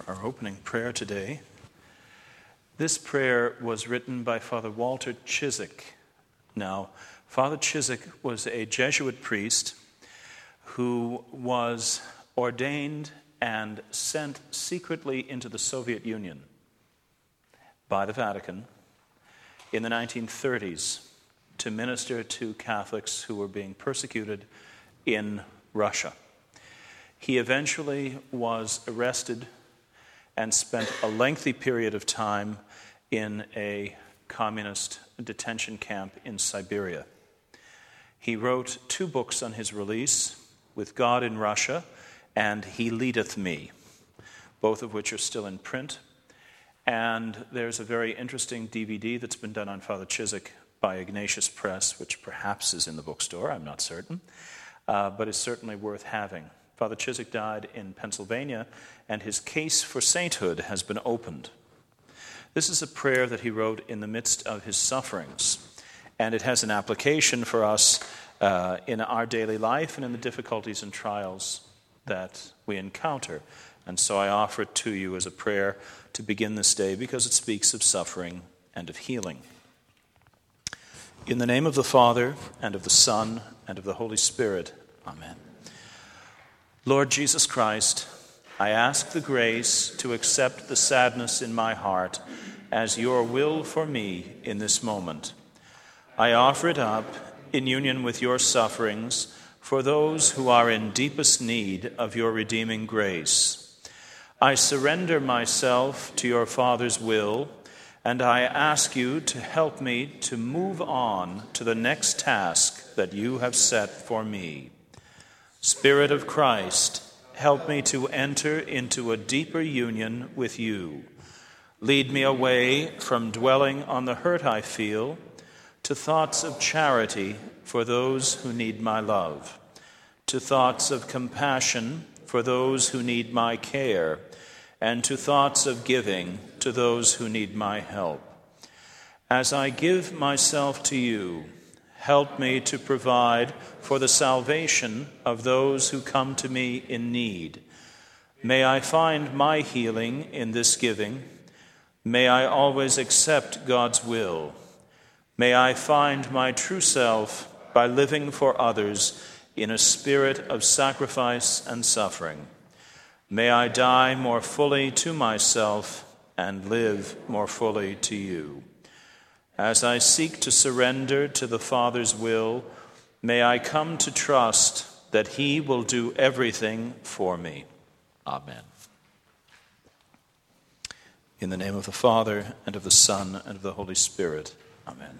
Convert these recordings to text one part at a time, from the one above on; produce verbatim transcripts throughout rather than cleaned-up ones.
our opening prayer today. This prayer was written by Father Walter Ciszek. Now, Father Ciszek was a Jesuit priest who was ordained and sent secretly into the Soviet Union by the Vatican in the nineteen thirties to minister to Catholics who were being persecuted in Russia. He eventually was arrested and spent a lengthy period of time in a communist detention camp in Siberia. He wrote two books on his release, With God in Russia and He Leadeth Me, both of which are still in print. And there's a very interesting D V D that's been done on Father Ciszek by Ignatius Press, which perhaps is in the bookstore, I'm not certain, uh, but is certainly worth having. Father Ciszek died in Pennsylvania, and his case for sainthood has been opened. This is a prayer that he wrote in the midst of his sufferings, and it has an application for us uh, in our daily life and in the difficulties and trials that we encounter. And so I offer it to you as a prayer to begin this day because it speaks of suffering and of healing. In the name of the Father, and of the Son, and of the Holy Spirit, Amen. Lord Jesus Christ, I ask the grace to accept the sadness in my heart as your will for me in this moment. I offer it up in union with your sufferings for those who are in deepest need of your redeeming grace. I surrender myself to your Father's will, and I ask you to help me to move on to the next task that you have set for me. Spirit of Christ, help me to enter into a deeper union with you. Lead me away from dwelling on the hurt I feel to thoughts of charity for those who need my love, to thoughts of compassion for those who need my care, and to thoughts of giving to those who need my help. As I give myself to you, help me to provide for the salvation of those who come to me in need. May I find my healing in this giving. May I always accept God's will. May I find my true self by living for others in a spirit of sacrifice and suffering. May I die more fully to myself and live more fully to you. As I seek to surrender to the Father's will, may I come to trust that He will do everything for me. Amen. In the name of the Father, and of the Son, and of the Holy Spirit. Amen.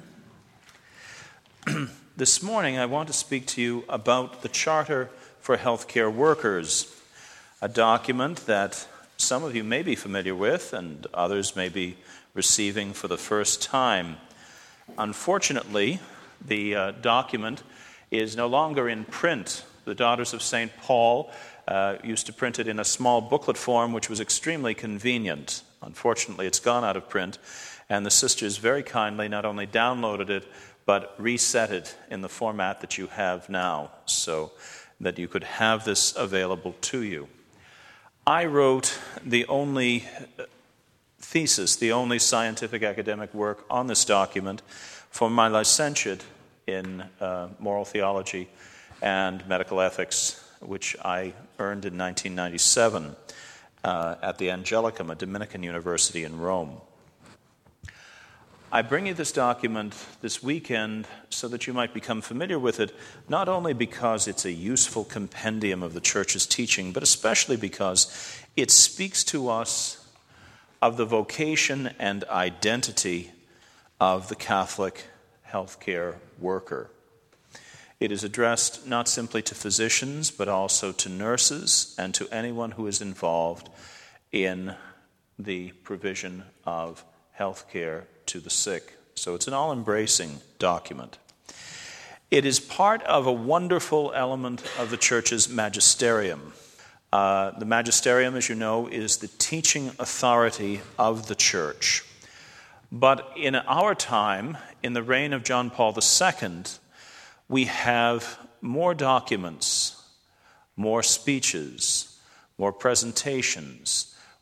This morning I want to speak to you about the Charter for Healthcare Workers, a document that some of you may be familiar with and others may be receiving for the first time. Unfortunately, the uh, document is no longer in print. The Daughters of Saint Paul uh, used to print it in a small booklet form, which was extremely convenient. Unfortunately, it's gone out of print, and the sisters very kindly not only downloaded it, but reset it in the format that you have now, so that you could have this available to you. I wrote the only thesis, the only scientific academic work on this document for my licentiate in uh, moral theology and medical ethics, which I earned in nineteen ninety-seven uh, at the Angelicum, a Dominican university in Rome. I bring you this document this weekend so that you might become familiar with it, not only because it's a useful compendium of the Church's teaching, but especially because it speaks to us of the vocation and identity of the Catholic healthcare worker. It is addressed not simply to physicians, but also to nurses and to anyone who is involved in the provision of healthcare to the sick. So it's an all-embracing document. It is part of a wonderful element of the Church's magisterium. Uh, the magisterium, as you know, is the teaching authority of the Church. But in our time, in the reign of John Paul the Second, we have more documents, more speeches, more presentations,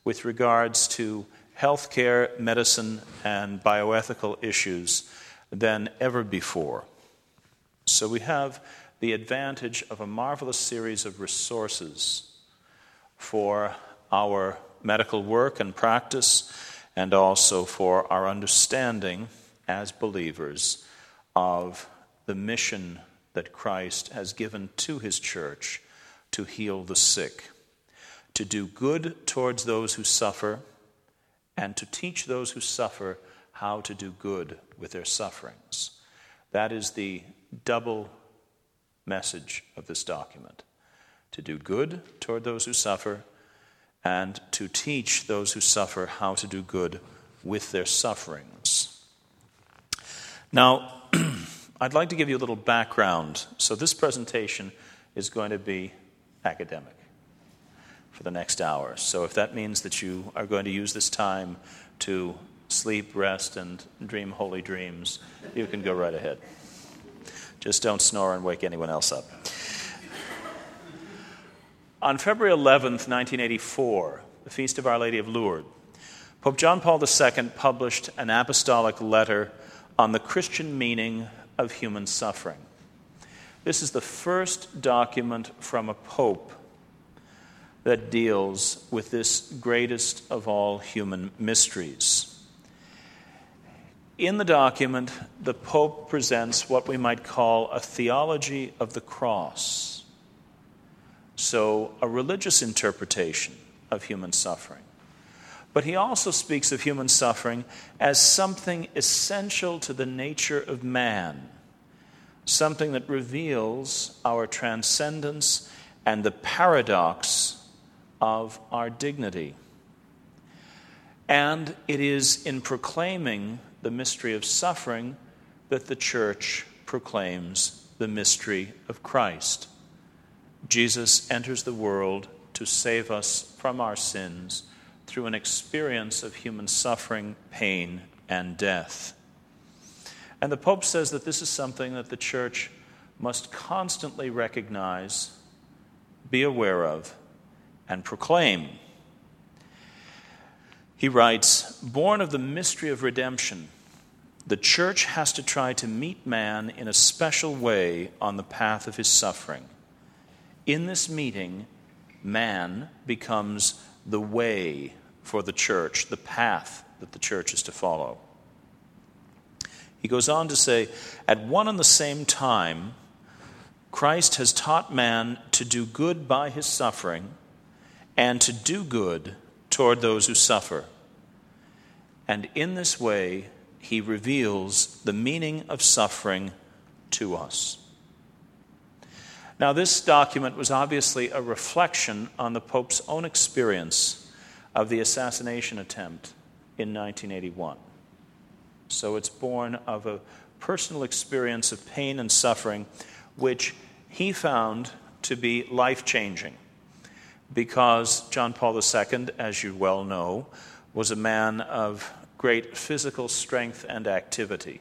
with regards to healthcare, medicine, and bioethical issues than ever before. So we have the advantage of a marvelous series of resources for our medical work and practice, and also for our understanding as believers of the mission that Christ has given to his church to heal the sick, to do good towards those who suffer, and to teach those who suffer how to do good with their sufferings. That is the double message of this document: to do good toward those who suffer, and to teach those who suffer how to do good with their sufferings. Now, I'd like to give you a little background. So this presentation is going to be academic for the next hour. So if that means that you are going to use this time to sleep, rest, and dream holy dreams, you can go right ahead. Just don't snore and wake anyone else up. On February eleventh, nineteen eighty-four, the feast of Our Lady of Lourdes, Pope John Paul the Second published an apostolic letter on the Christian meaning of human suffering. This is the first document from a pope that deals with this greatest of all human mysteries. In the document, the Pope presents what we might call a theology of the cross. So, a religious interpretation of human suffering. But he also speaks of human suffering as something essential to the nature of man, something that reveals our transcendence and the paradox of our dignity. And it is in proclaiming the mystery of suffering that the Church proclaims the mystery of Christ. Jesus enters the world to save us from our sins through an experience of human suffering, pain, and death. And the Pope says that this is something that the Church must constantly recognize, be aware of, and proclaim. He writes, "Born of the mystery of redemption, the Church has to try to meet man in a special way on the path of his suffering. In this meeting, man becomes the way for the Church, the path that the Church is to follow." He goes on to say, "At one and the same time, Christ has taught man to do good by his suffering and to do good toward those who suffer. And in this way, he reveals the meaning of suffering to us." Now, this document was obviously a reflection on the Pope's own experience of the assassination attempt in nineteen eighty-one. So it's born of a personal experience of pain and suffering, which he found to be life-changing, because John Paul the Second, as you well know, was a man of great physical strength and activity.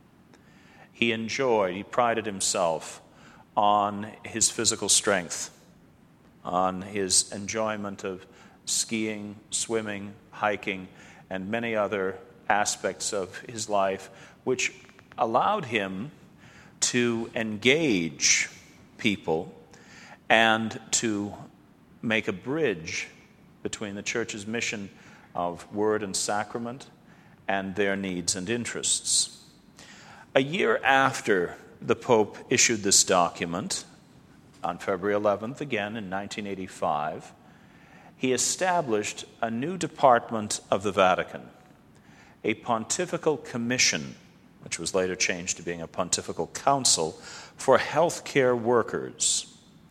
He enjoyed, he prided himself on his physical strength, on his enjoyment of skiing, swimming, hiking, and many other aspects of his life, which allowed him to engage people and to make a bridge between the Church's mission of word and sacrament and their needs and interests. A year after the Pope issued this document, on February eleventh, again in nineteen eighty-five, he established a new department of the Vatican, a pontifical commission, which was later changed to being a pontifical council, for healthcare workers,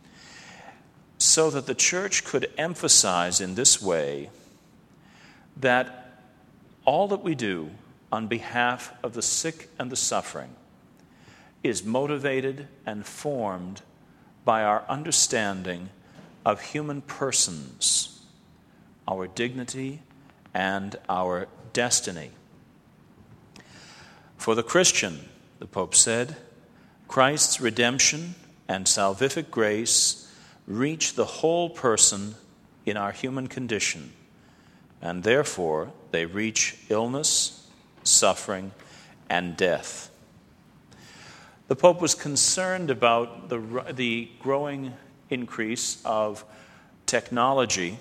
so that the Church could emphasize in this way that all that we do on behalf of the sick and the suffering is motivated and formed by our understanding of human persons, our dignity, and our destiny. For the Christian, the Pope said, Christ's redemption and salvific grace reach the whole person in our human condition and therefore they reach illness, suffering, and death. The Pope was concerned about the, the growing increase of technology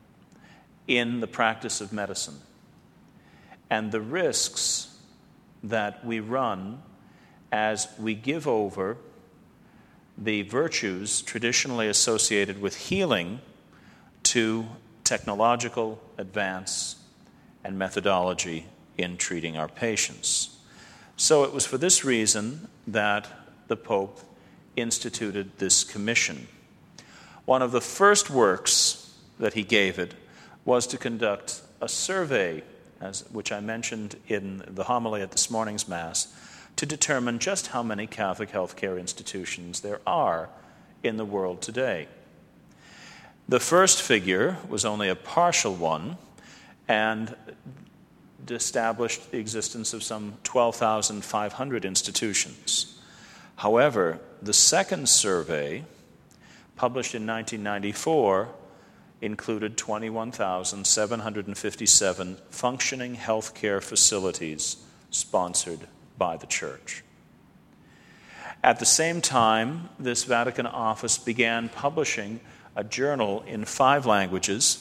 in the practice of medicine and the risks that we run as we give over the virtues traditionally associated with healing to technological advance and methodology in treating our patients. So it was for this reason that the Pope instituted this commission. One of the first works that he gave it was to conduct a survey, as, which I mentioned in the homily at this morning's Mass, to determine just how many Catholic healthcare institutions there are in the world today. The first figure was only a partial one and established the existence of some twelve thousand five hundred institutions. However, the second survey, published in nineteen ninety-four, included twenty-one thousand seven hundred fifty-seven functioning healthcare facilities sponsored by the Church. At the same time, this Vatican office began publishing a journal in five languages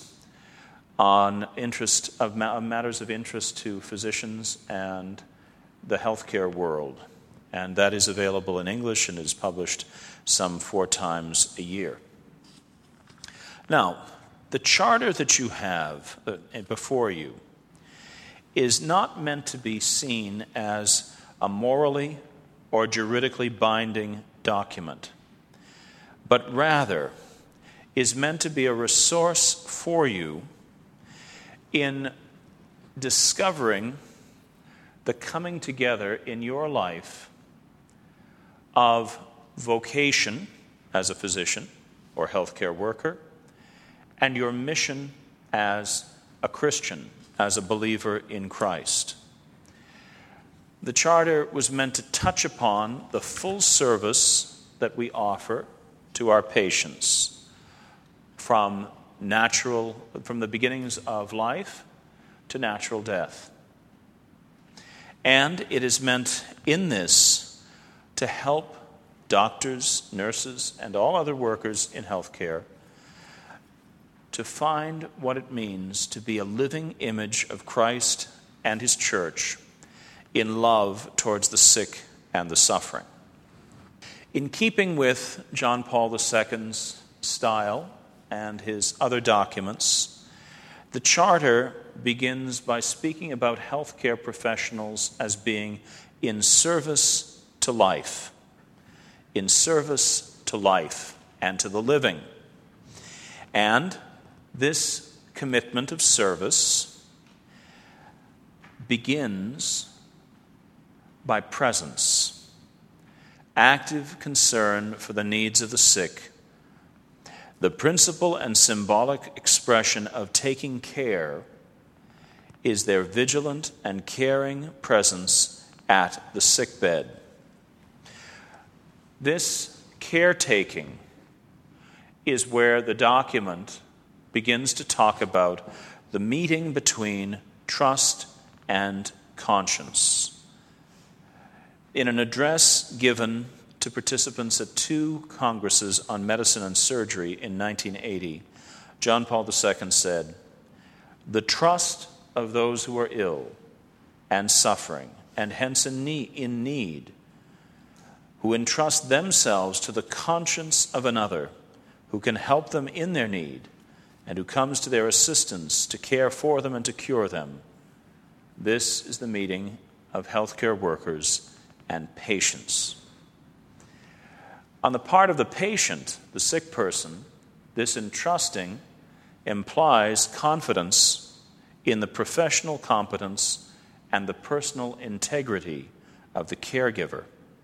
on interest of matters of interest to physicians and the healthcare world, and that is available in English and is published some four times a year. Now, the charter that you have before you is not meant to be seen as a morally or juridically binding document, but rather is meant to be a resource for you in discovering the coming together in your life of vocation as a physician or healthcare worker and your mission as a Christian, as a believer in Christ. The charter was meant to touch upon the full service that we offer to our patients from natural, from the beginnings of life to natural death. And it is meant in this to help doctors, nurses, and all other workers in healthcare to find what it means to be a living image of Christ and His Church in love towards the sick and the suffering. In keeping with John Paul the Second's style and his other documents, the Charter begins by speaking about healthcare professionals as being in service to life, in service to life and to the living. And this commitment of service begins by presence, active concern for the needs of the sick, the principal and symbolic expression of taking care is their vigilant and caring presence at the sickbed. This caretaking is where the document begins to talk about the meeting between trust and conscience. In an address given to participants at two congresses on medicine and surgery in nineteen eighty, John Paul the Second said, "The trust of those who are ill and suffering, and hence in need, who entrust themselves to the conscience of another who can help them in their need and who comes to their assistance to care for them and to cure them. This is the meeting of healthcare workers and patients." On the part of the patient, the sick person, this entrusting implies confidence in the professional competence and the personal integrity of the caregiver.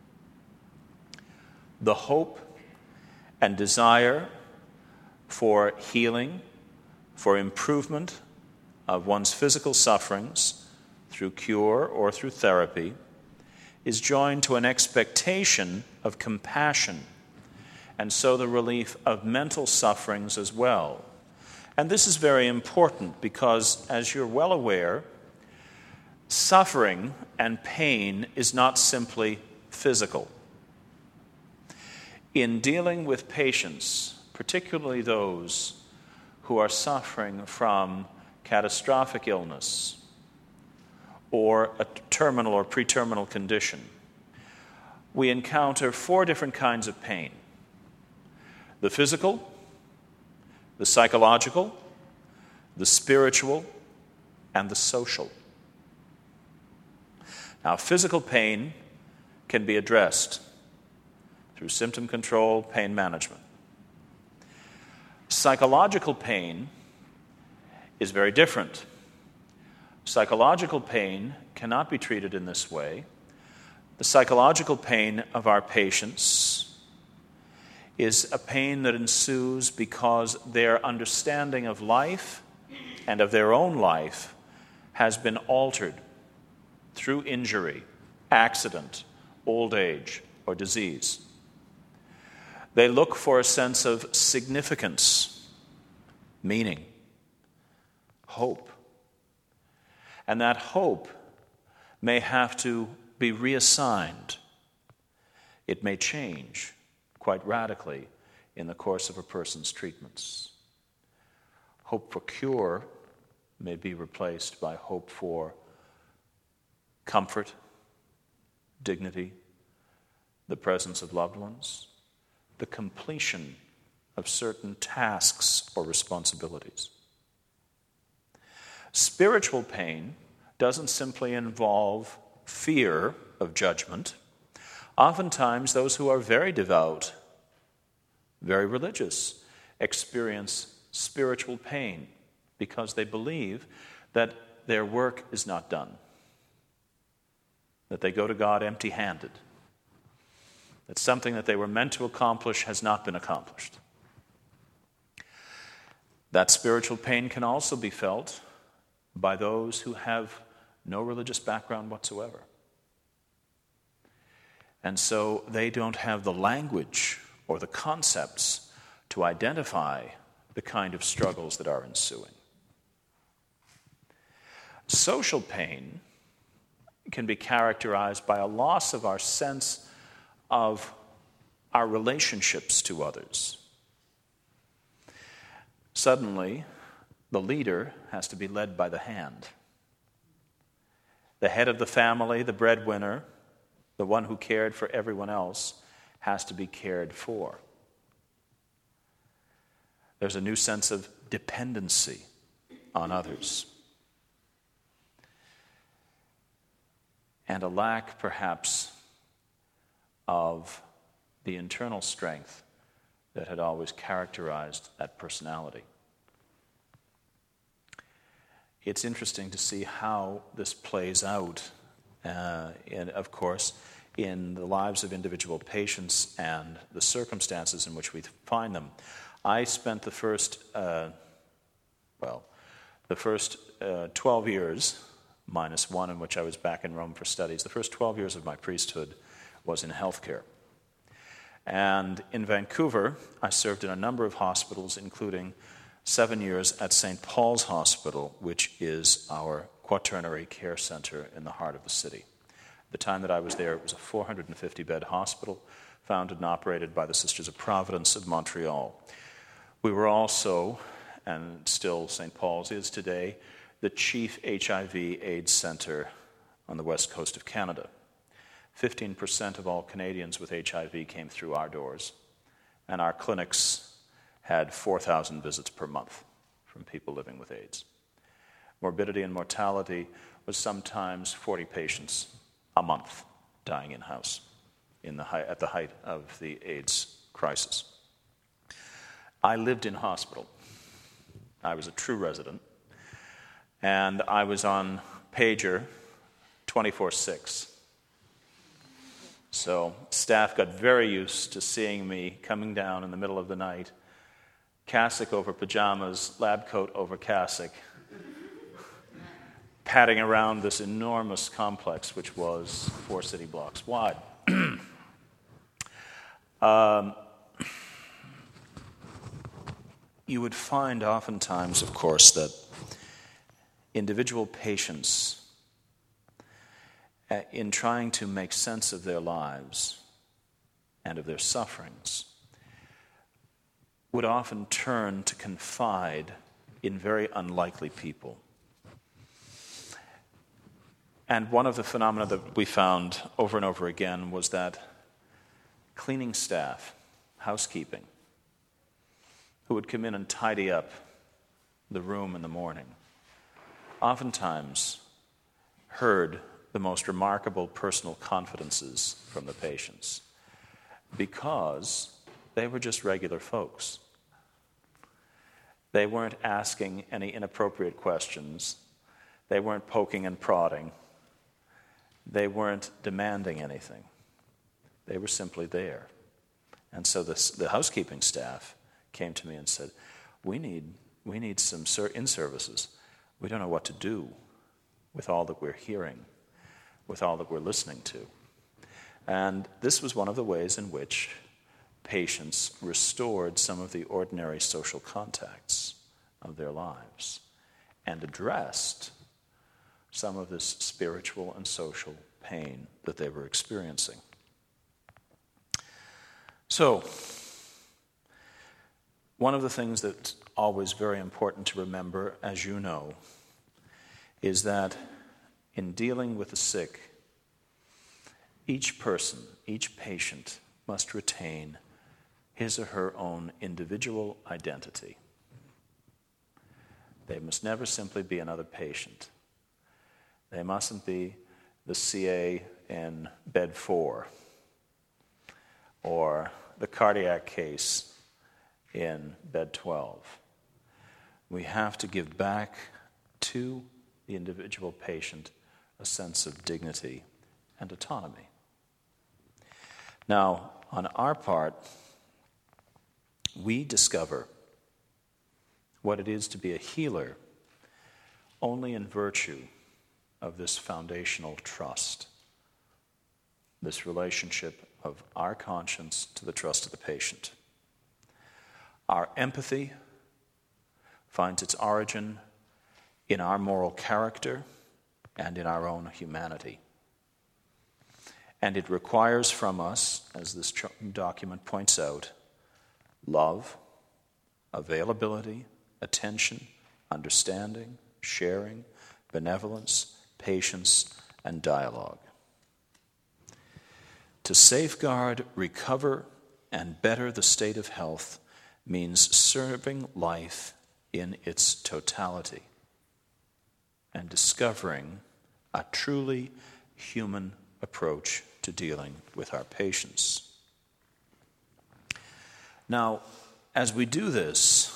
The hope and desire for healing, for improvement of one's physical sufferings through cure or through therapy is joined to an expectation of compassion, and so the relief of mental sufferings as well, And this is very important because, as you're well aware, suffering and pain is not simply physical. In dealing with patients, particularly those who are suffering from catastrophic illness or a terminal or pre-terminal condition, we encounter four different kinds of pain: the physical, the psychological, the spiritual, and the social. Now, physical pain can be addressed through symptom control, pain management. Psychological pain is very different. Psychological pain cannot be treated in this way. The psychological pain of our patients is a pain that ensues because their understanding of life and of their own life has been altered through injury, accident, old age, or disease. They look for a sense of significance, meaning, hope. And that hope may have to be reassigned. It may change quite radically in the course of a person's treatments. Hope for cure may be replaced by hope for comfort, dignity, the presence of loved ones, the completion of certain tasks or responsibilities. Spiritual pain doesn't simply involve fear of judgment. Oftentimes, those who are very devout, very religious, experience spiritual pain because they believe that their work is not done, that they go to God empty-handed, that something that they were meant to accomplish has not been accomplished. That spiritual pain can also be felt by those who have no religious background whatsoever. And so they don't have the language or the concepts to identify the kind of struggles that are ensuing. Social pain can be characterized by a loss of our sense of our relationships to others. Suddenly, the leader has to be led by the hand. The head of the family, the breadwinner, the one who cared for everyone else, has to be cared for. There's a new sense of dependency on others. And a lack, perhaps, of the internal strength that had always characterized that personality. It's interesting to see how this plays out, uh, in, of course, in the lives of individual patients and the circumstances in which we find them. I spent the first, uh, well, the first uh, twelve years, minus one in which I was back in Rome for studies, the first twelve years of my priesthood was in healthcare. And in Vancouver, I served in a number of hospitals, including seven years at Saint Paul's Hospital, which is our quaternary care center in the heart of the city. The time that I was there, it was a four hundred fifty bed hospital founded and operated by the Sisters of Providence of Montreal. We were also, and still Saint Paul's is today, the chief H I V AIDS center on the west coast of Canada. fifteen percent of all Canadians with H I V came through our doors, and our clinics had four thousand visits per month from people living with AIDS. Morbidity and mortality was sometimes forty patients a month dying in-house in the high, at the height of the AIDS crisis. I lived in hospital. I was a true resident, and I was on pager twenty-four six. So staff got very used to seeing me coming down in the middle of the night, cassock over pajamas, lab coat over cassock, padding around this enormous complex, which was four city blocks wide. um, you would find oftentimes, of course, that individual patients, uh, in trying to make sense of their lives and of their sufferings, would often turn to confide in very unlikely people. And one of the phenomena that we found over and over again was that cleaning staff, housekeeping, who would come in and tidy up the room in the morning, oftentimes heard the most remarkable personal confidences from the patients because they were just regular folks. They weren't asking any inappropriate questions. They weren't poking and prodding. They weren't demanding anything. They were simply there. And so this, the housekeeping staff came to me and said, we need we need some in-services. We don't know what to do with all that we're hearing, with all that we're listening to. And this was one of the ways in which patients restored some of the ordinary social contacts of their lives and addressed some of this spiritual and social pain that they were experiencing. So, one of the things that's always very important to remember, as you know, is that in dealing with the sick, each person, each patient must retain his or her own individual identity. They must never simply be another patient. They mustn't be the C A in bed four or the cardiac case in bed twelve. We have to give back to the individual patient a sense of dignity and autonomy. Now, on our part, we discover what it is to be a healer only in virtue of this foundational trust, this relationship of our conscience to the trust of the patient. Our empathy finds its origin in our moral character and in our own humanity. And it requires from us, as this document points out, love, availability, attention, understanding, sharing, benevolence, patience, and dialogue. To safeguard, recover, and better the state of health means serving life in its totality and discovering a truly human approach to dealing with our patients. Now, as we do this,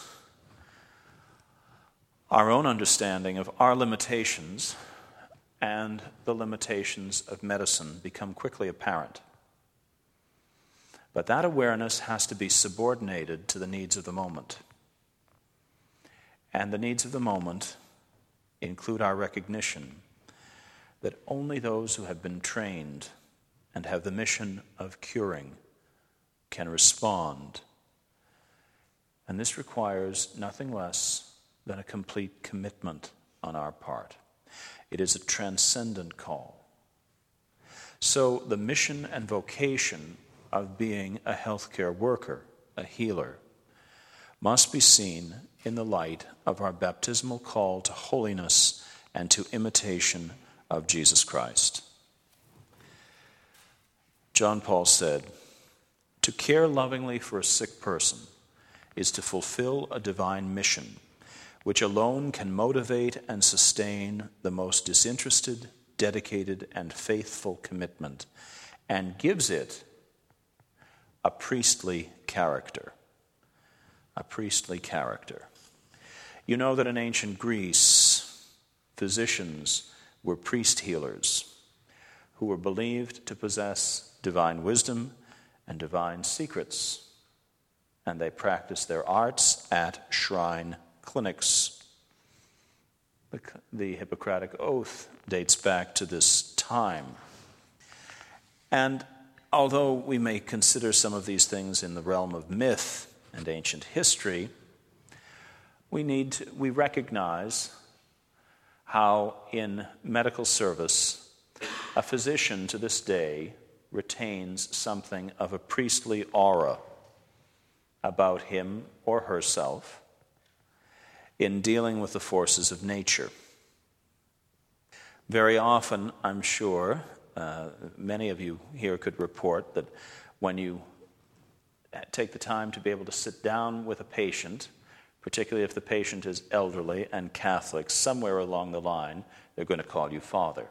our own understanding of our limitations and the limitations of medicine become quickly apparent. But that awareness has to be subordinated to the needs of the moment. And the needs of the moment include our recognition that only those who have been trained and have the mission of curing can respond. And this requires nothing less than a complete commitment on our part. It is a transcendent call. So the mission and vocation of being a healthcare worker, a healer, must be seen in the light of our baptismal call to holiness and to imitation of Jesus Christ. John Paul said, "To care lovingly for a sick person is to fulfill a divine mission, which alone can motivate and sustain the most disinterested, dedicated, and faithful commitment, and gives it a priestly character." A priestly character. You know that in ancient Greece, physicians were priest healers who were believed to possess divine wisdom and divine secrets, and they practiced their arts at shrine clinics. The, the Hippocratic Oath dates back to this time. And although we may consider some of these things in the realm of myth and ancient history, We need to, we recognize how in medical service a physician to this day retains something of a priestly aura about him or herself in dealing with the forces of nature. Very often, I'm sure, uh, many of you here could report that when you take the time to be able to sit down with a patient, particularly if the patient is elderly and Catholic, somewhere along the line, they're going to call you Father.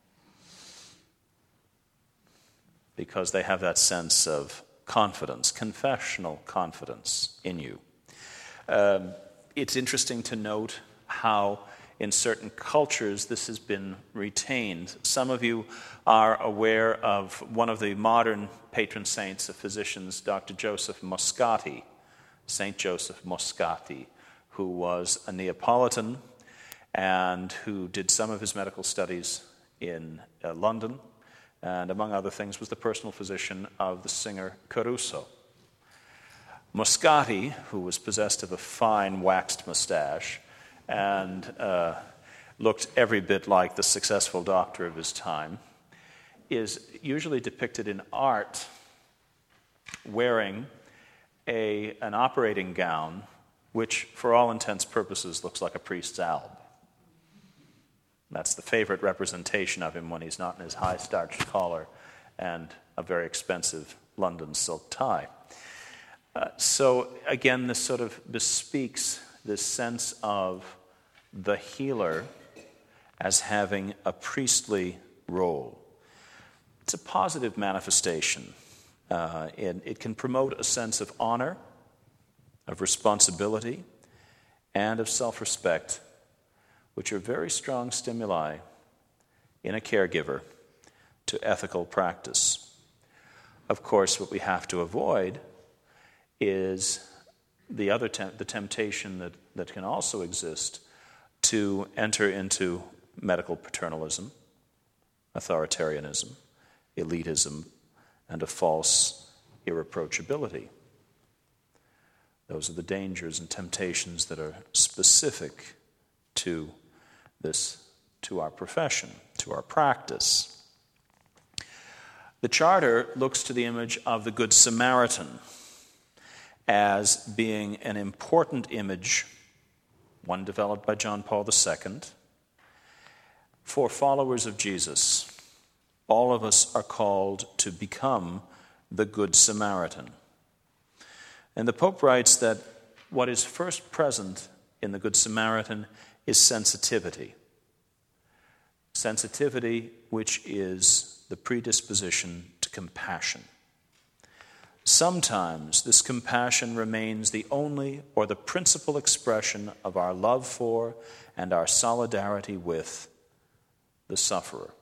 Because they have that sense of confidence, confessional confidence in you. Um, it's interesting to note how in certain cultures this has been retained. Some of you are aware of one of the modern patron saints of physicians, Doctor Joseph Moscati, Saint Joseph Moscati, who was a Neapolitan and who did some of his medical studies in uh, London, and among other things was the personal physician of the singer Caruso. Moscati, who was possessed of a fine waxed mustache and uh, looked every bit like the successful doctor of his time, is usually depicted in art wearing a, an operating gown which, for all intents and purposes, looks like a priest's alb. That's the favorite representation of him when he's not in his high starched collar and a very expensive London silk tie. Uh, so again, this sort of bespeaks this sense of the healer as having a priestly role. It's a positive manifestation. Uh, and it can promote a sense of honor, of responsibility, and of self-respect, which are very strong stimuli in a caregiver to ethical practice. Of course, what we have to avoid is the other tem- the temptation that, that can also exist to enter into medical paternalism, authoritarianism, elitism, and a false irreproachability. Those are the dangers and temptations that are specific to this, to our profession, to our practice. The Charter looks to the image of the Good Samaritan as being an important image, one developed by John Paul the Second, for followers of Jesus. All of us are called to become the Good Samaritan. And the Pope writes that what is first present in the Good Samaritan is sensitivity. Sensitivity, which is the predisposition to compassion. Sometimes this compassion remains the only or the principal expression of our love for and our solidarity with the sufferer.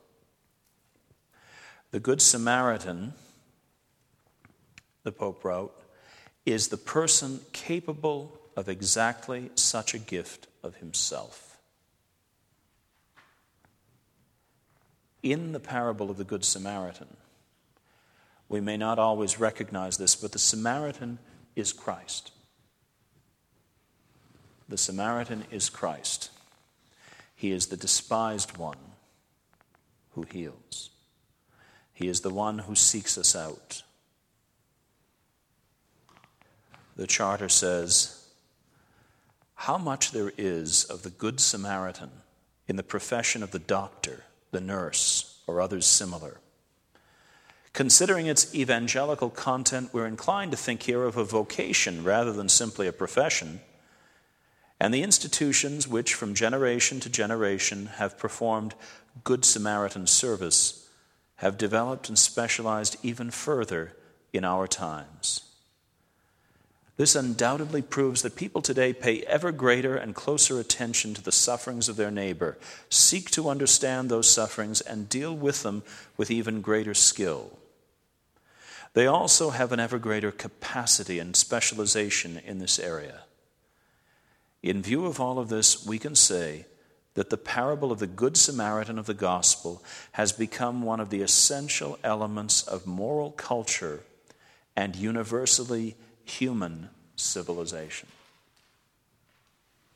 The Good Samaritan, the Pope wrote, is the person capable of exactly such a gift of himself. In the parable of the Good Samaritan, we may not always recognize this, but the Samaritan is Christ. The Samaritan is Christ. He is the despised one who heals. He is the one who seeks us out. The Charter says how much there is of the Good Samaritan in the profession of the doctor, the nurse, or others similar. Considering its evangelical content, we're inclined to think here of a vocation rather than simply a profession, and the institutions which from generation to generation have performed Good Samaritan service have developed and specialized even further in our times. This undoubtedly proves that people today pay ever greater and closer attention to the sufferings of their neighbor, seek to understand those sufferings, and deal with them with even greater skill. They also have an ever greater capacity and specialization in this area. In view of all of this, we can say that the parable of the Good Samaritan of the Gospel has become one of the essential elements of moral culture and universally human civilization.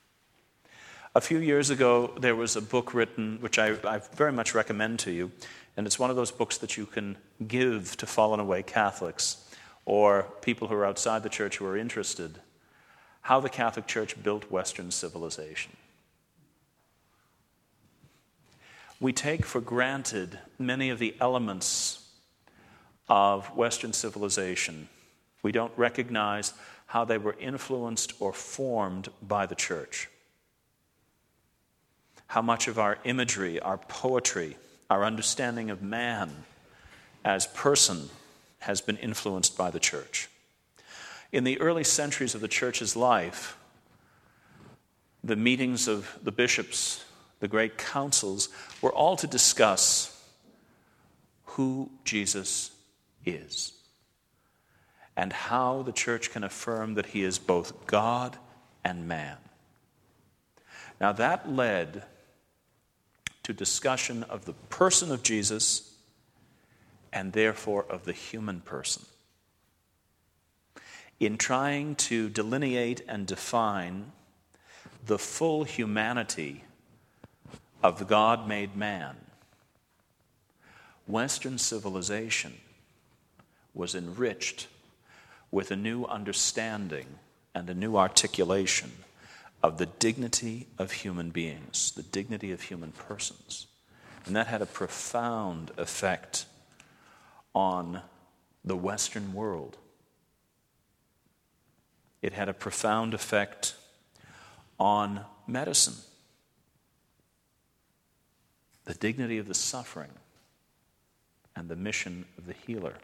A few years ago, there was a book written, which I, I very much recommend to you, and it's one of those books that you can give to fallen away Catholics or people who are outside the church who are interested. How the Catholic Church Built Western Civilization. We take for granted many of the elements of Western civilization. We don't recognize how they were influenced or formed by the church. How much of our imagery, our poetry, our understanding of man as person has been influenced by the church. In the early centuries of the church's life, the meetings of the bishops, the great councils, were all to discuss who Jesus is and how the church can affirm that he is both God and man. Now that led to discussion of the person of Jesus and therefore of the human person. In trying to delineate and define the full humanity of the God-made man, Western civilization was enriched with a new understanding and a new articulation of the dignity of human beings, the dignity of human persons. And that had a profound effect on the Western world. It had a profound effect on medicine, the dignity of the suffering, and the mission of the healer.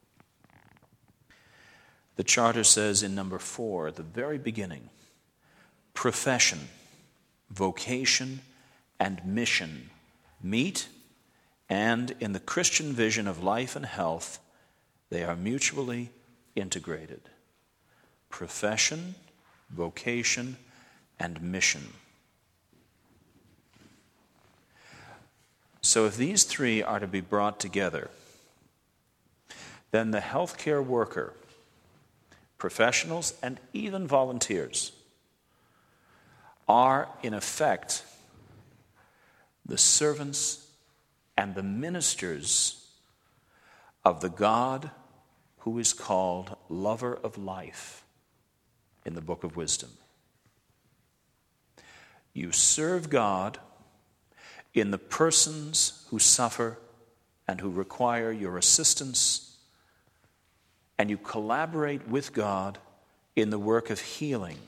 The Charter says in number four, at the very beginning, profession, vocation, and mission meet, and in the Christian vision of life and health, they are mutually integrated. Profession, vocation, and mission. So if these three are to be brought together, then the healthcare worker, professionals, and even volunteers are, in effect, the servants and the ministers of the God who is called lover of life in the Book of Wisdom. You serve God in the persons who suffer and who require your assistance, and you collaborate with God in the work of healing.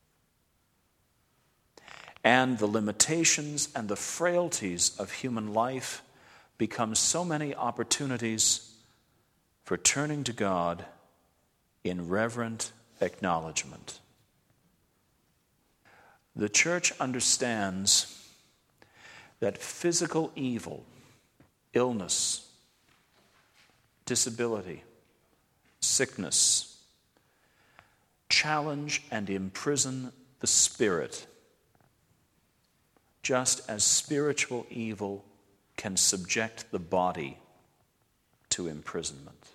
And the limitations and the frailties of human life become so many opportunities for turning to God in reverent acknowledgement. The church understands that physical evil, illness, disability, sickness, challenge and imprison the spirit, just as spiritual evil can subject the body to imprisonment.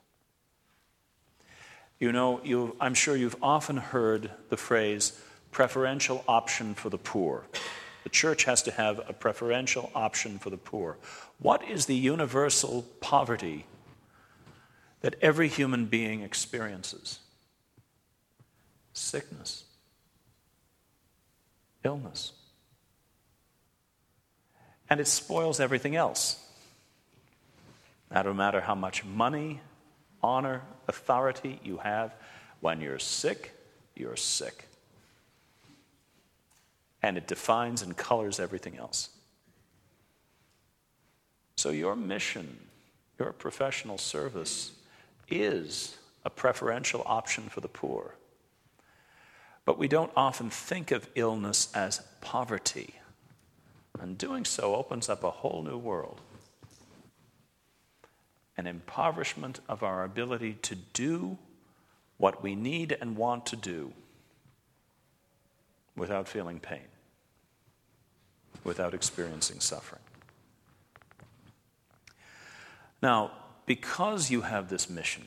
You know, you, I'm sure you've often heard the phrase, preferential option for the poor. The church has to have a preferential option for the poor. What is the universal poverty that every human being experiences? Sickness, illness. And it spoils everything else. No matter how much money, honor, authority you have, when you're sick, you're sick. And it defines and colors everything else. So your mission, your professional service, is a preferential option for the poor. But we don't often think of illness as poverty. And doing so opens up a whole new world. An impoverishment of our ability to do what we need and want to do without feeling pain, without experiencing suffering. Now, because you have this mission,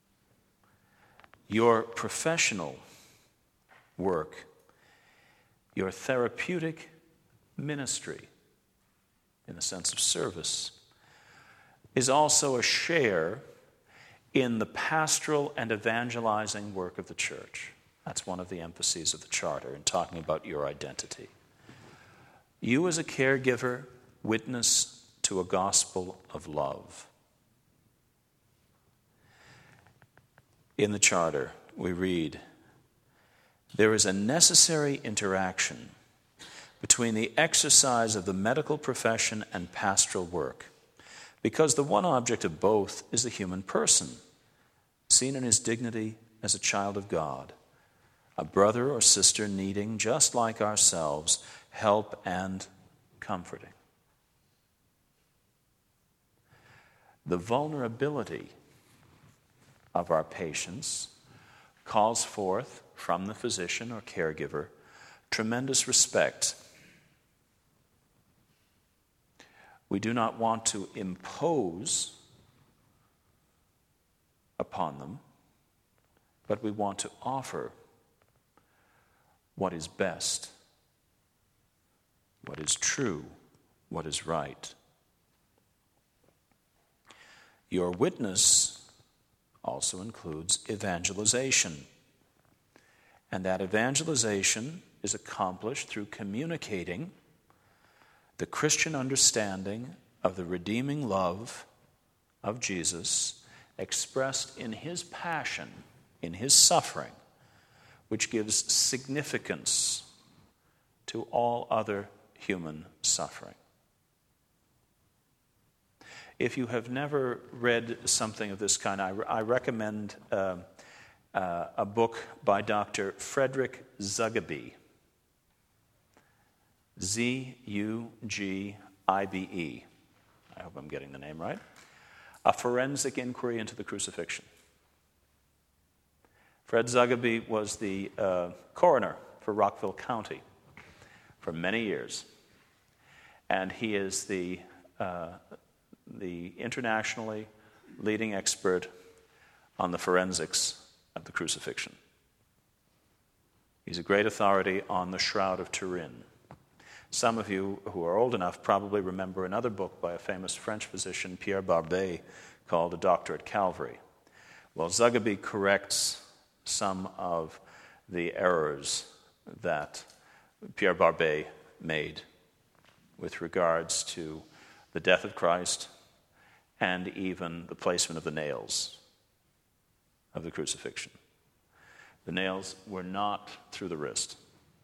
your professional work your therapeutic ministry, in the sense of service, is also a share in the pastoral and evangelizing work of the church. That's one of the emphases of the Charter in talking about your identity. You as a caregiver witness to a gospel of love. In the Charter, we read, there is a necessary interaction between the exercise of the medical profession and pastoral work, because the one object of both is the human person, seen in his dignity as a child of God, a brother or sister needing, just like ourselves, help and comforting. The vulnerability of our patients calls forth from the physician or caregiver tremendous respect. We do not want to impose upon them, but we want to offer what is best, what is true, what is right. Your witness also includes evangelization, and that evangelization is accomplished through communicating the Christian understanding of the redeeming love of Jesus expressed in his passion, in his suffering, which gives significance to all other human suffering. If you have never read something of this kind, I, I recommend uh, uh, a book by Doctor Frederick Zugibe. Z U G I B E. I hope I'm getting the name right. A Forensic Inquiry into the Crucifixion. Fred Zugibe was the uh, coroner for Rockville County for many years. And he is the, uh, the internationally leading expert on the forensics of the crucifixion. He's a great authority on the Shroud of Turin. Some of you who are old enough probably remember another book by a famous French physician, Pierre Barbet, called A Doctor at Calvary. Well, Zugibe corrects some of the errors that Pierre Barbet made with regards to the death of Christ and even the placement of the nails of the crucifixion. The nails were not through the wrist,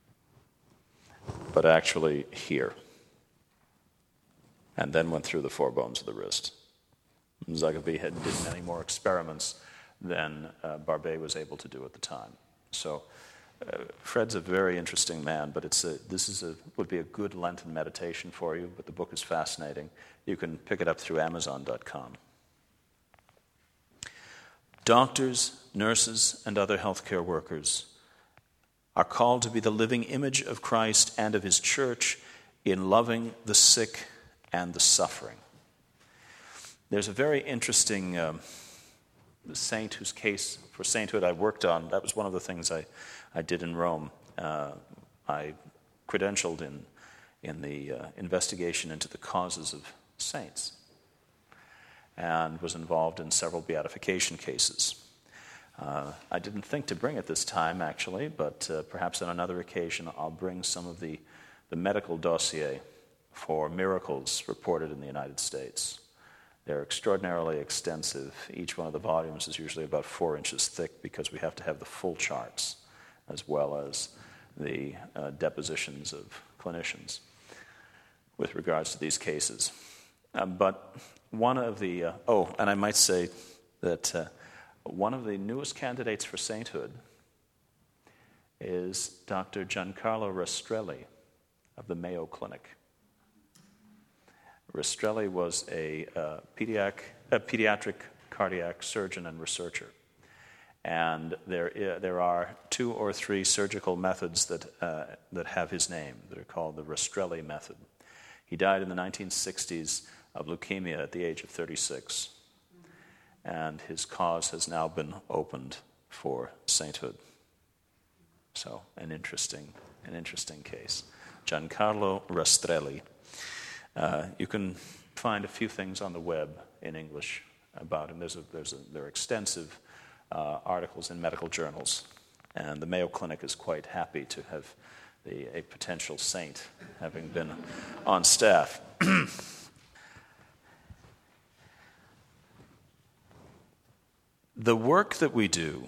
but actually here, and then went through the four bones of the wrist. Zugibe had did many more experiments than uh, Barbet was able to do at the time. So uh, Fred's a very interesting man, but it's a, this is a, would be a good Lenten meditation for you, but the book is fascinating. You can pick it up through Amazon dot com. Doctors, nurses, and other healthcare workers are called to be the living image of Christ and of his church in loving the sick and the suffering. There's a very interesting um, saint whose case for sainthood I worked on. That was one of the things I, I did in Rome. Uh, I credentialed in, in the uh, investigation into the causes of saints and was involved in several beatification cases. Uh, I didn't think to bring it this time, actually, but uh, perhaps on another occasion I'll bring some of the, the medical dossier for miracles reported in the United States. They're extraordinarily extensive. Each one of the volumes is usually about four inches thick because we have to have the full charts as well as the uh, depositions of clinicians with regards to these cases. Um, but one of the, uh, oh, and I might say that uh, one of the newest candidates for sainthood is Doctor Giancarlo Rastrelli of the Mayo Clinic. Rastrelli was a, uh, pediatric, a pediatric cardiac surgeon and researcher. And there, uh, there are two or three surgical methods that, uh, that have his name, that are called the Rastrelli method. He died in the nineteen sixties of leukemia at the age of thirty-six. And his cause has now been opened for sainthood. So, an interesting an interesting case. Giancarlo Rastrelli. Uh, you can find a few things on the web in English about him. There's a, there's a, there are extensive uh, articles in medical journals, and the Mayo Clinic is quite happy to have the, a potential saint having been on staff. The work that we do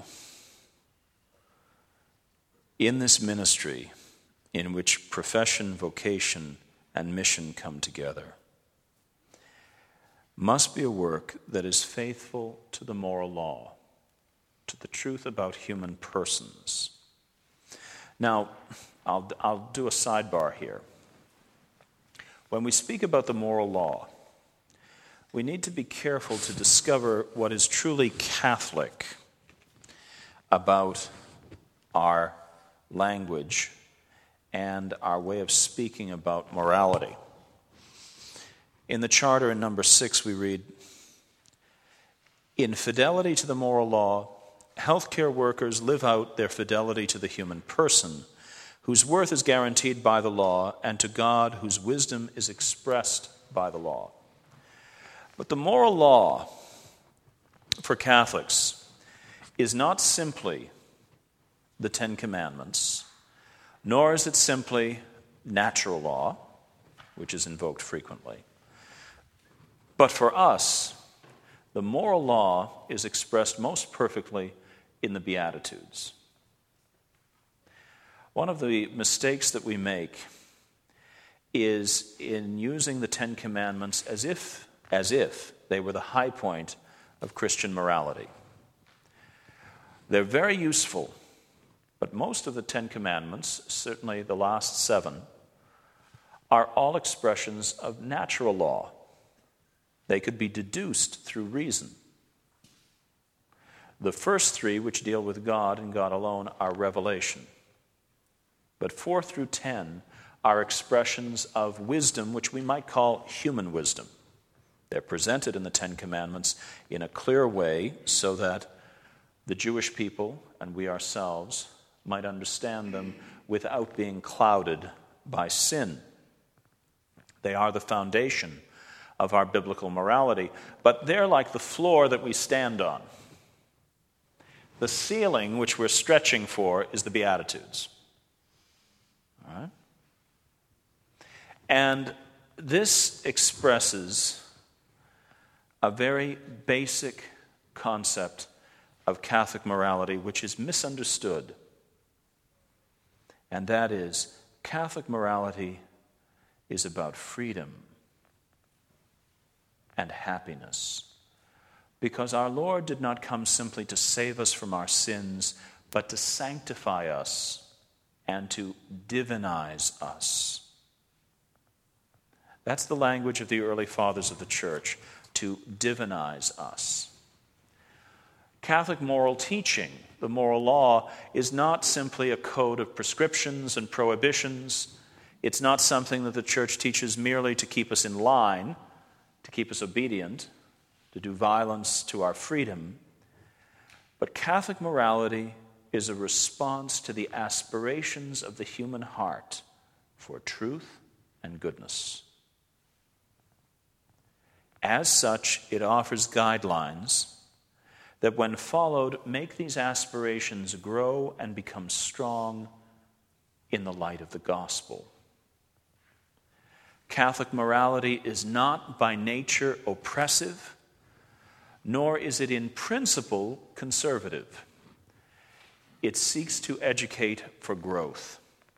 in this ministry, in which profession, vocation, and mission come together, must be a work that is faithful to the moral law, to the truth about human persons. Now, I'll, I'll do a sidebar here. When we speak about the moral law, we need to be careful to discover what is truly Catholic about our language and our way of speaking about morality. In the Charter in number six, we read, "In fidelity to the moral law, healthcare workers live out their fidelity to the human person, whose worth is guaranteed by the law, and to God, whose wisdom is expressed by the law." But the moral law for Catholics is not simply the Ten Commandments, nor is it simply natural law, which is invoked frequently. But for us, the moral law is expressed most perfectly in the Beatitudes. One of the mistakes that we make is in using the Ten Commandments as if, as if they were the high point of Christian morality. They're very useful, but most of the Ten Commandments, certainly the last seven, are all expressions of natural law. They could be deduced through reason. The first three, which deal with God and God alone, are revelation. But four through ten are expressions of wisdom, which we might call human wisdom. They're presented in the Ten Commandments in a clear way so that the Jewish people and we ourselves might understand them without being clouded by sin. They are the foundation of our biblical morality, but they're like the floor that we stand on. The ceiling which we're stretching for is the Beatitudes. All right? And this expresses a very basic concept of Catholic morality which is misunderstood. And that is, Catholic morality is about freedom and happiness. Because our Lord did not come simply to save us from our sins, but to sanctify us and to divinize us. That's the language of the early fathers of the Church, to divinize us. Catholic moral teaching, the moral law, is not simply a code of prescriptions and prohibitions. It's not something that the Church teaches merely to keep us in line, to keep us obedient, to do violence to our freedom. But Catholic morality is a response to the aspirations of the human heart for truth and goodness. As such, it offers guidelines that, when followed, make these aspirations grow and become strong in the light of the gospel. Catholic morality is not by nature oppressive, nor is it in principle conservative. It seeks to educate for growth.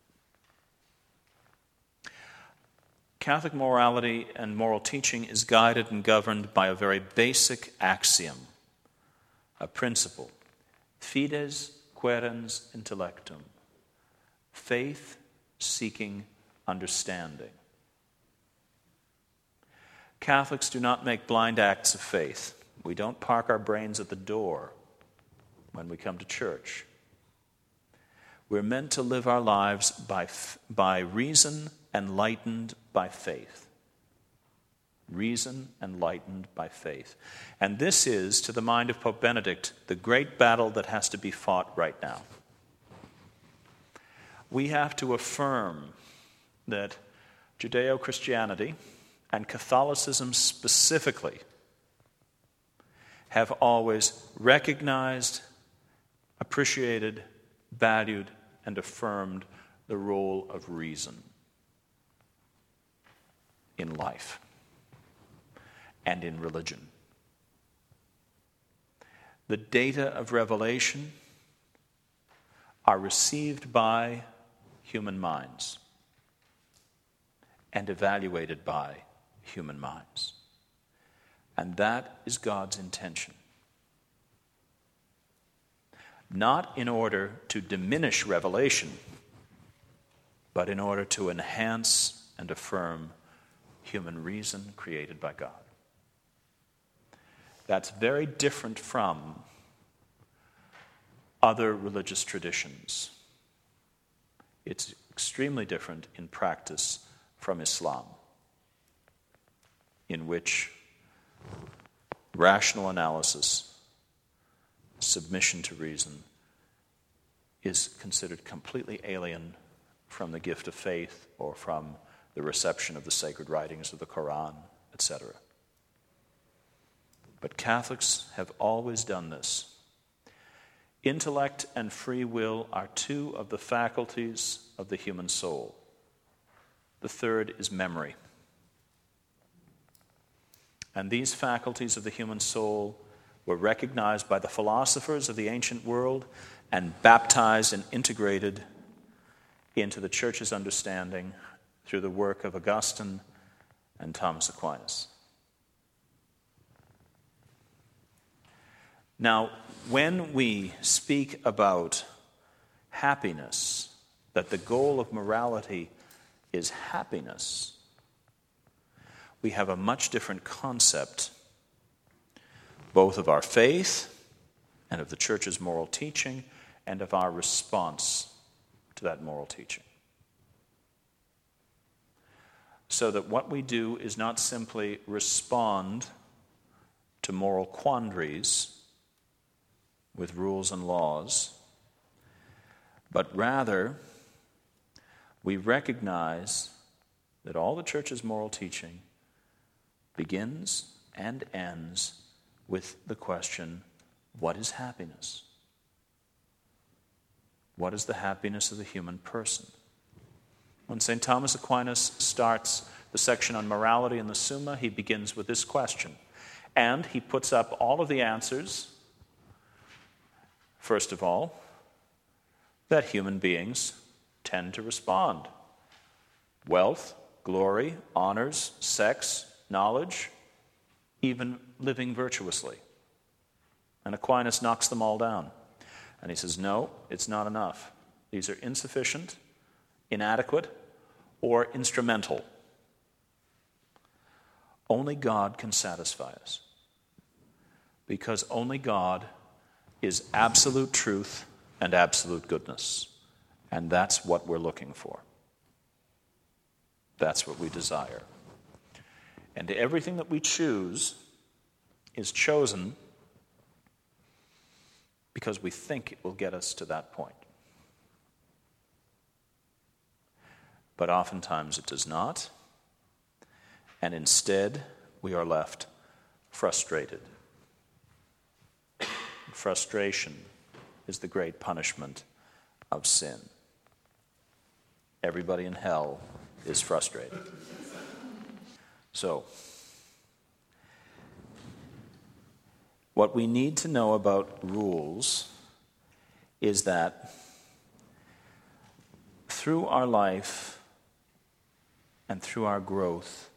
Catholic morality and moral teaching is guided and governed by a very basic axiom, a principle: fides quaerens intellectum, faith seeking understanding. Catholics do not make blind acts of faith. We don't park our brains at the door when we come to church. We're meant to live our lives by, by reason enlightened by faith. Reason enlightened by faith. And this is, to the mind of Pope Benedict, the great battle that has to be fought right now. we have to affirm that Judeo-Christianity, and Catholicism specifically, have always recognized, appreciated, valued, and affirmed the role of reason in life and in religion. The data of revelation are received by human minds and evaluated by human minds. And that is God's intention. Not in order to diminish revelation, but in order to enhance and affirm human reason created by God. That's very different from other religious traditions. It's extremely different in practice from Islam, in which rational analysis, submission to reason, is considered completely alien from the gift of faith or from the reception of the sacred writings of the Quran, et cetera. But Catholics have always done this. Intellect and free will are two of the faculties of the human soul. The third is memory. And these faculties of the human soul were recognized by the philosophers of the ancient world and baptized and integrated into the Church's understanding through the work of Augustine and Thomas Aquinas. Now, when we speak about happiness, that the goal of morality is happiness, we have a much different concept, both of our faith and of the Church's moral teaching and of our response to that moral teaching. So that what we do is not simply respond to moral quandaries with rules and laws, but rather we recognize that all the Church's moral teaching begins and ends with the question, what is happiness? What is the happiness of the human person? When Saint Thomas Aquinas starts the section on morality in the Summa, he begins with this question. And he puts up all of the answers. First of all, that human beings tend to respond. Wealth, glory, honors, sex, knowledge, even living virtuously. And Aquinas knocks them all down. And he says, no, it's not enough. These are insufficient, inadequate, or instrumental. Only God can satisfy us. Because only God is absolute truth and absolute goodness. And that's what we're looking for. That's what we desire. And everything that we choose is chosen because we think it will get us to that point. But oftentimes it does not, and instead we are left frustrated. Frustration is the great punishment of sin. Everybody in hell is frustrated. So, what we need to know about rules is that through our life and through our growth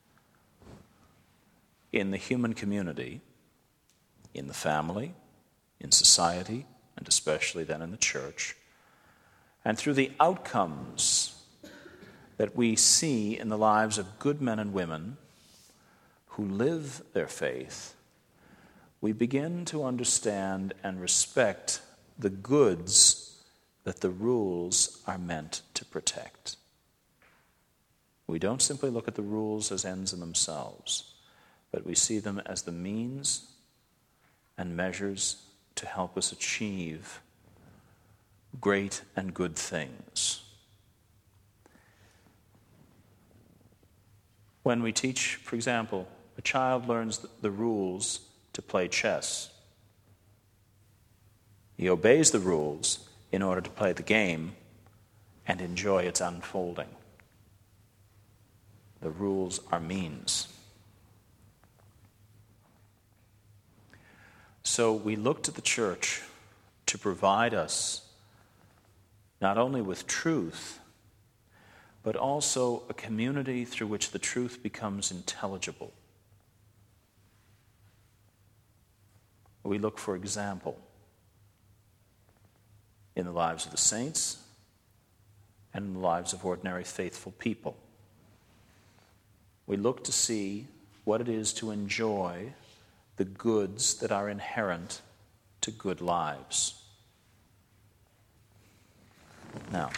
in the human community, in the family, in society, and especially then in the church, and through the outcomes that we see in the lives of good men and women who live their faith, we begin to understand and respect the goods that the rules are meant to protect. We don't simply look at the rules as ends in themselves, but we see them as the means and measures to help us achieve great and good things. When we teach, for example, a child learns the rules to play chess. He obeys the rules in order to play the game and enjoy its unfolding. The rules are means. So we look to the church to provide us not only with truth, but also a community through which the truth becomes intelligible. We look for example in the lives of the saints and in the lives of ordinary faithful people. We look to see what it is to enjoy the goods that are inherent to good lives. Now,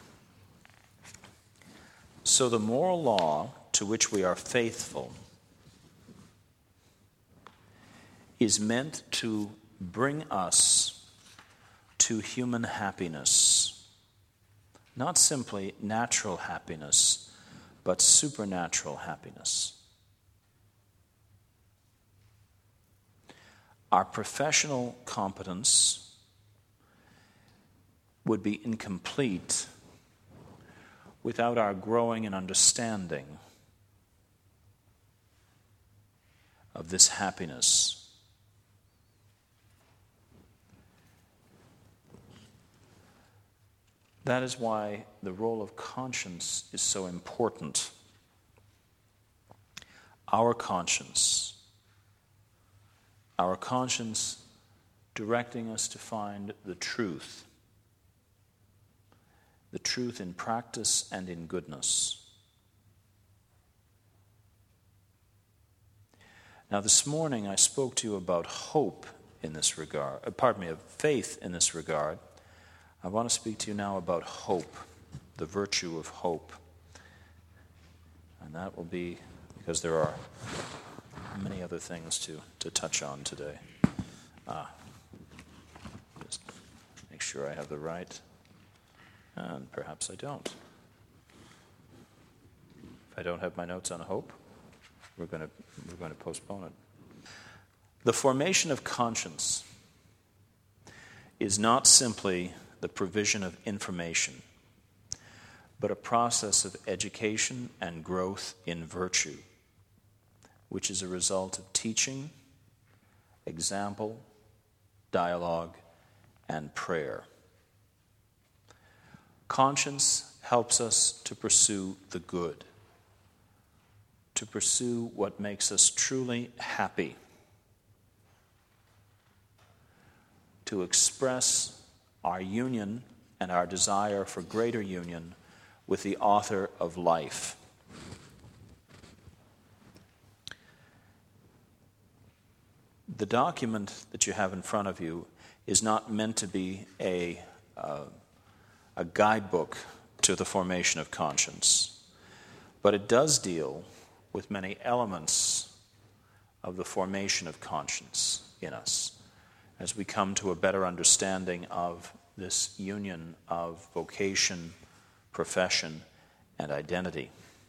so the moral law to which we are faithful is meant to bring us to human happiness, not simply natural happiness, but supernatural happiness. Our professional competence would be incomplete without our growing in understanding of this happiness. That is why the role of conscience is so important. Our conscience, our conscience directing us to find the truth, the truth in practice and in goodness. Now, this morning I spoke to you about hope in this regard, uh, pardon me, of faith in this regard. I want to speak to you now about hope, the virtue of hope. And that will be because there are many other things to, to touch on today. Ah, just make sure I have the right, and perhaps I don't. If I don't have my notes on hope, we're going to we're going to postpone it. The formation of conscience is not simply the provision of information, but a process of education and growth in virtue, which is a result of teaching, example, dialogue, and prayer. Conscience helps us to pursue the good, to pursue what makes us truly happy, to express our union and our desire for greater union with the author of life. The document that you have in front of you is not meant to be a, uh, a guidebook to the formation of conscience, but it does deal with many elements of the formation of conscience in us as we come to a better understanding of this union of vocation, profession, and identity.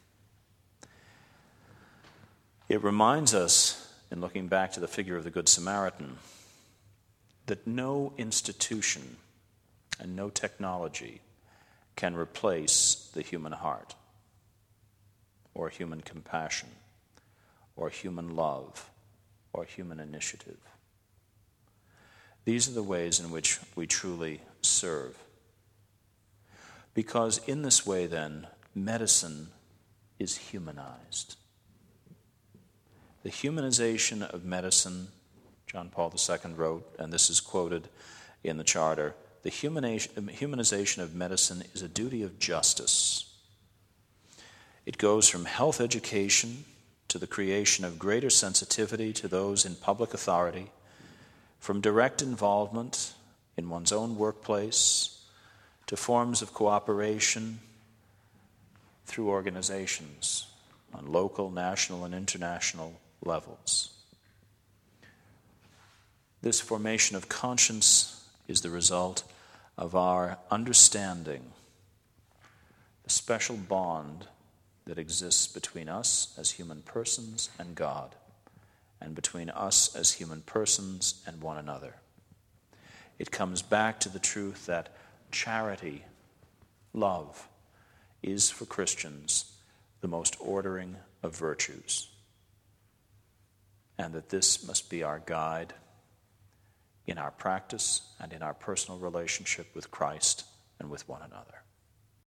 It reminds us, in looking back to the figure of the Good Samaritan, that no institution and no technology can replace the human heart, or human compassion, or human love, or human initiative. These are the ways in which we truly serve. Because in this way, then, medicine is humanized. The humanization of medicine, John Paul the Second wrote, and this is quoted in the Charter, the humanization of medicine is a duty of justice. It goes from health education to the creation of greater sensitivity to those in public authority, from direct involvement in one's own workplace to forms of cooperation through organizations on local, national, and international levels. This formation of conscience is the result of our understanding the special bond that exists between us as human persons and God, and between us as human persons and one another. It comes back to the truth that charity, love, is for Christians the most ordering of virtues, and that this must be our guide in our practice and in our personal relationship with Christ and with one another.